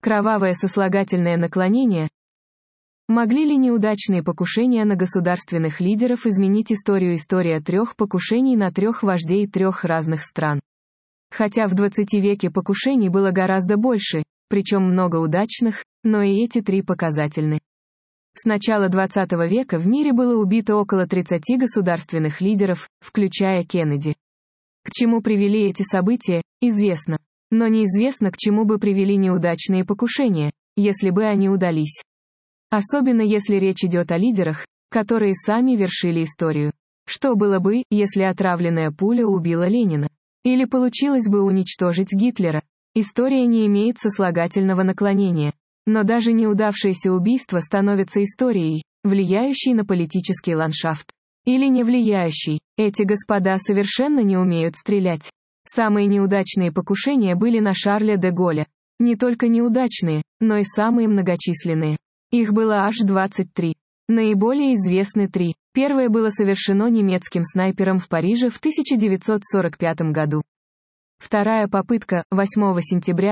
Кровавое сослагательное наклонение. Могли ли неудачные покушения на государственных лидеров изменить историю? История 3 покушений на 3 вождей 3 разных стран. Хотя в 20 веке покушений было гораздо больше, причем много удачных, но и эти 3 показательны. С начала 20 века в мире было убито около 30 государственных лидеров, включая Кеннеди. К чему привели эти события, известно. Но неизвестно, к чему бы привели неудачные покушения, если бы они удались. Особенно если речь идет о лидерах, которые сами вершили историю. Что было бы, если отравленная пуля убила Ленина? Или получилось бы уничтожить Гитлера? История не имеет сослагательного наклонения. Но даже неудавшееся убийство становится историей, влияющей на политический ландшафт. Или не влияющей. Эти господа совершенно не умеют стрелять. Самые неудачные покушения были на Шарля де Голля. Не только неудачные, но и самые многочисленные. Их было аж 23. Наиболее известны 3. Первое было совершено немецким снайпером в Париже в 1945 году. Вторая попытка, 8 сентября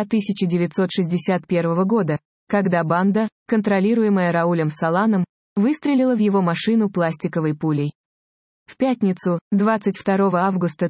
1961 года, когда банда, контролируемая Раулем Соланом, выстрелила в его машину пластиковой пулей. В пятницу, 22 августа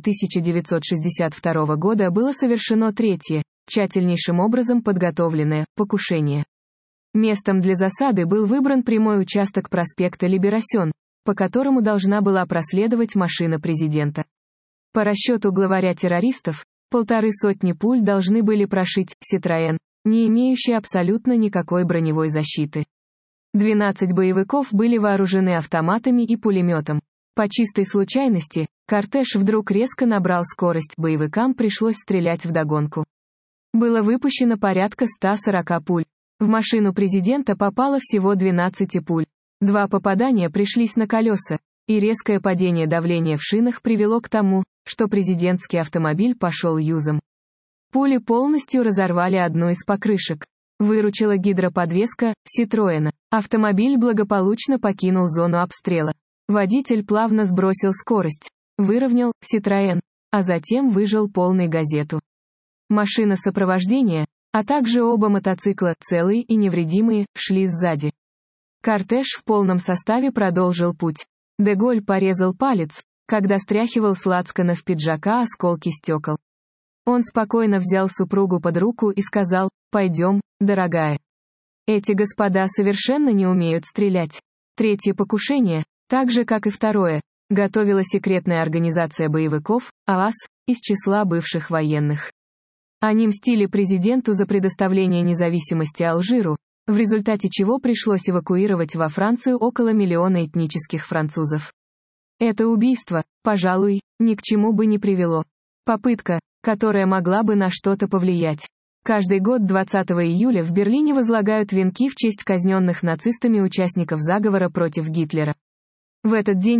1962 года было совершено третье, тщательнейшим образом подготовленное, покушение. Местом для засады был выбран прямой участок проспекта Либерасьон, по которому должна была проследовать машина президента. По расчету главаря террористов, 150 пуль должны были прошить «Ситроен», не имеющий абсолютно никакой броневой защиты. 12 боевиков были вооружены автоматами и пулеметом. По чистой случайности, кортеж вдруг резко набрал скорость, боевикам пришлось стрелять вдогонку. Было выпущено порядка 140 пуль. В машину президента попало всего 12 пуль. 2 попадания пришлись на колеса, и резкое падение давления в шинах привело к тому, что президентский автомобиль пошел юзом. Пули полностью разорвали одну из покрышек. Выручила гидроподвеска «Ситроена». Автомобиль благополучно покинул зону обстрела. Водитель плавно сбросил скорость, выровнял «Ситроен», а затем выжал полной газету. Машина сопровождения, а также оба мотоцикла, целые и невредимые, шли сзади. Кортеж в полном составе продолжил путь. Де Голль порезал палец, когда стряхивал с лацканов пиджака осколки стекол. Он спокойно взял супругу под руку и сказал: «Пойдем, дорогая. Эти господа совершенно не умеют стрелять». Третье покушение, так же как и второе, готовила секретная организация боевиков, ААС, из числа бывших военных. Они мстили президенту за предоставление независимости Алжиру, в результате чего пришлось эвакуировать во Францию около миллиона этнических французов. Это убийство, пожалуй, ни к чему бы не привело. Попытка, которая могла бы на что-то повлиять. Каждый год 20 июля в Берлине возлагают венки в честь казненных нацистами участников заговора против Гитлера. В этот день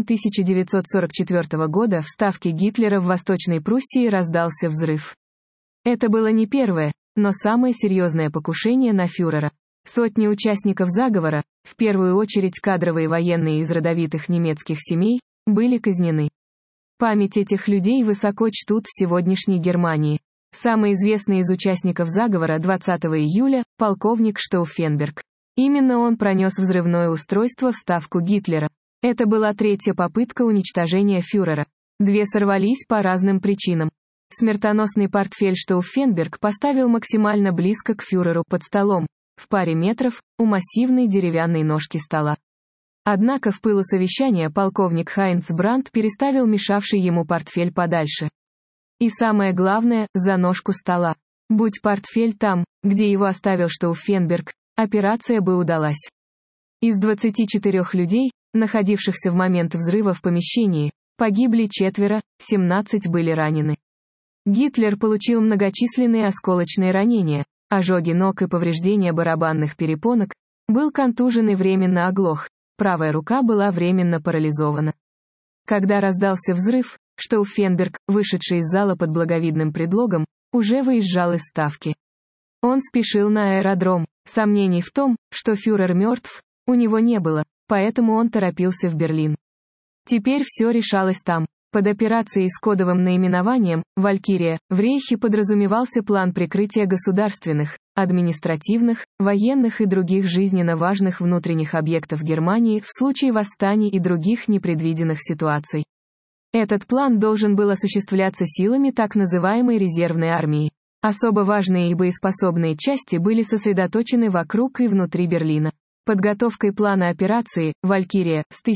1944 года в ставке Гитлера в Восточной Пруссии раздался взрыв. Это было не первое, но самое серьезное покушение на фюрера. Сотни участников заговора, в первую очередь кадровые военные из родовитых немецких семей, были казнены. Память этих людей высоко чтут в сегодняшней Германии. Самый известный из участников заговора 20 июля – полковник Штауфенберг. Именно он пронес взрывное устройство в ставку Гитлера. Это была третья попытка уничтожения фюрера. 2 сорвались по разным причинам. Смертоносный портфель Штауфенберг поставил максимально близко к фюреру под столом, в паре метров, у массивной деревянной ножки стола. Однако в пылу совещания полковник Хайнц Брандт переставил мешавший ему портфель подальше. И самое главное, за ножку стола. Будь портфель там, где его оставил Штауфенберг, операция бы удалась. Из 24 людей, находившихся в момент взрыва в помещении, погибли 4, 17 были ранены. Гитлер получил многочисленные осколочные ранения, ожоги ног и повреждения барабанных перепонок, был контужен и временно оглох, правая рука была временно парализована. Когда раздался взрыв, Штауфенберг, вышедший из зала под благовидным предлогом, уже выезжал из ставки. Он спешил на аэродром, сомнений в том, что фюрер мертв, у него не было, поэтому он торопился в Берлин. Теперь все решалось там. Под операцией с кодовым наименованием «Валькирия» в Рейхе подразумевался план прикрытия государственных, административных, военных и других жизненно важных внутренних объектов Германии в случае восстаний и других непредвиденных ситуаций. Этот план должен был осуществляться силами так называемой резервной армии. Особо важные и боеспособные части были сосредоточены вокруг и внутри Берлина. Подготовкой плана операции «Валькирия» с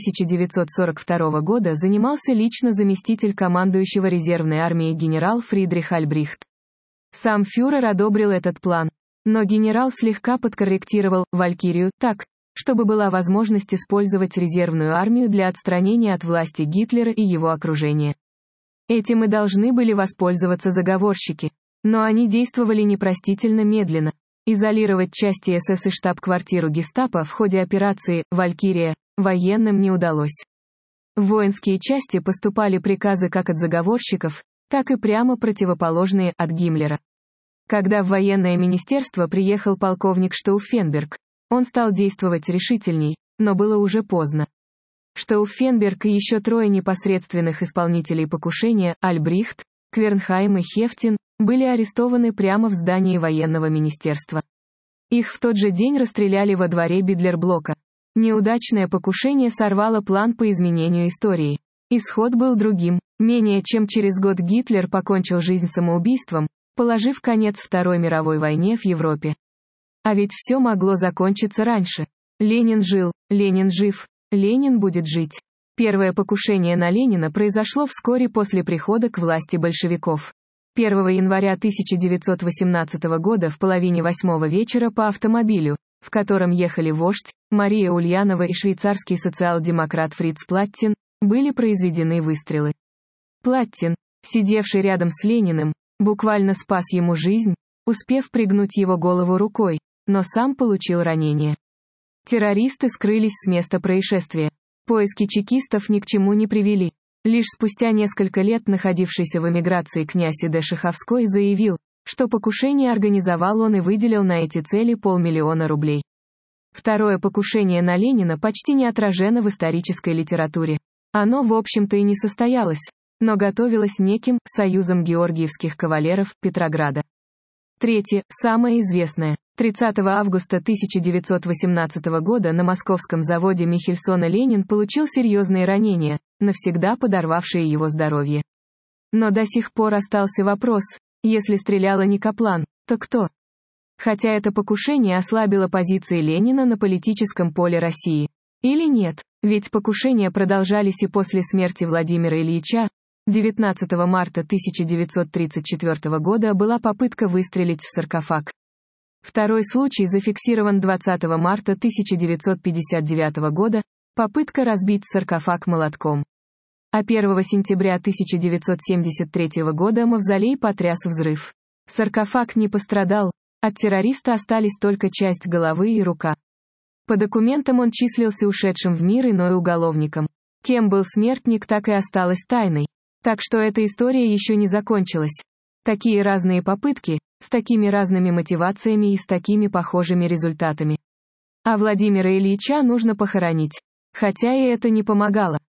1942 года занимался лично заместитель командующего резервной армией генерал Фридрих Альбрихт. Сам фюрер одобрил этот план, но генерал слегка подкорректировал «Валькирию» так, чтобы была возможность использовать резервную армию для отстранения от власти Гитлера и его окружения. Этим и должны были воспользоваться заговорщики, но они действовали непростительно медленно. Изолировать части СС и штаб-квартиру гестапо в ходе операции «Валькирия» военным не удалось. В воинские части поступали приказы как от заговорщиков, так и прямо противоположные от Гиммлера. Когда в военное министерство приехал полковник Штауффенберг, он стал действовать решительней, но было уже поздно. Штауффенберг и еще трое непосредственных исполнителей покушения, Альбрихт, Квернхайм и Хефтин, были арестованы прямо в здании военного министерства. Их в тот же день расстреляли во дворе Бидлерблока. Неудачное покушение сорвало план по изменению истории. Исход был другим. Менее чем через год Гитлер покончил жизнь самоубийством, положив конец Второй мировой войне в Европе. А ведь все могло закончиться раньше. Ленин жил, Ленин жив, Ленин будет жить. Первое покушение на Ленина произошло вскоре после прихода к власти большевиков. 1 января 1918 года в половине 8 вечера по автомобилю, в котором ехали вождь, Мария Ульянова и швейцарский социал-демократ Фриц Платтин, были произведены выстрелы. Платтин, сидевший рядом с Лениным, буквально спас ему жизнь, успев пригнуть его голову рукой, но сам получил ранение. Террористы скрылись с места происшествия. Поиски чекистов ни к чему не привели. Лишь спустя несколько лет находившийся в эмиграции князь И.Д. Шаховской заявил, что покушение организовал он и выделил на эти цели 500 000 рублей. Второе покушение на Ленина почти не отражено в исторической литературе. Оно, в общем-то, и не состоялось, но готовилось неким «Союзом георгиевских кавалеров» Петрограда. Третье, самое известное. 30 августа 1918 года на московском заводе Михельсона Ленин получил серьезные ранения, навсегда подорвавшие его здоровье. Но до сих пор остался вопрос, если стреляла не Каплан, то кто? Хотя это покушение ослабило позиции Ленина на политическом поле России. Или нет, ведь покушения продолжались и после смерти Владимира Ильича. 19 марта 1934 года была попытка выстрелить в саркофаг. Второй случай зафиксирован 20 марта 1959 года, попытка разбить саркофаг молотком. А 1 сентября 1973 года мавзолей потряс взрыв. Саркофаг не пострадал, от террориста остались только часть головы и рука. По документам он числился ушедшим в мир иной уголовником. Кем был смертник, так и осталось тайной. Так что эта история еще не закончилась. Такие разные попытки, с такими разными мотивациями и с такими похожими результатами. А Владимира Ильича нужно похоронить. Хотя и это не помогало.